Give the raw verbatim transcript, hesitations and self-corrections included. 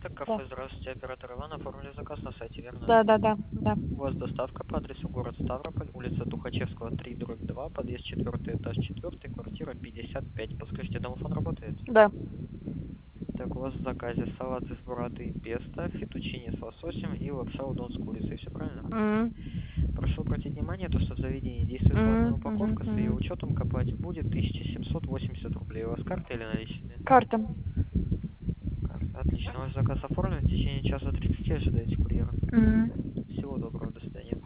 это кафе. Здравствуйте, оператор Иван. Оформили заказ на сайте, верно? Да, да, да, да. У вас доставка по адресу город Ставрополь, улица Тухачевского, три, дробь два, подъезд четвертый, этаж четвертый, квартира пятьдесят пять. Подскажите, домофон работает? Да. Так, у вас в заказе салат из бураты и песто, фетучини с лососем и лапша удон с курицей. Все правильно? М. Прошу обратить внимание, то, что в заведении действует платная М, упаковка, мгм, с ее мгм. учетом к оплате будет тысяча семьсот восемьдесят рублей. У вас карта или наличные? Карта. Карта. Отлично. Ваш заказ оформлен. В течение часа тридцати ожидайте курьера. М. Всего доброго. До свидания.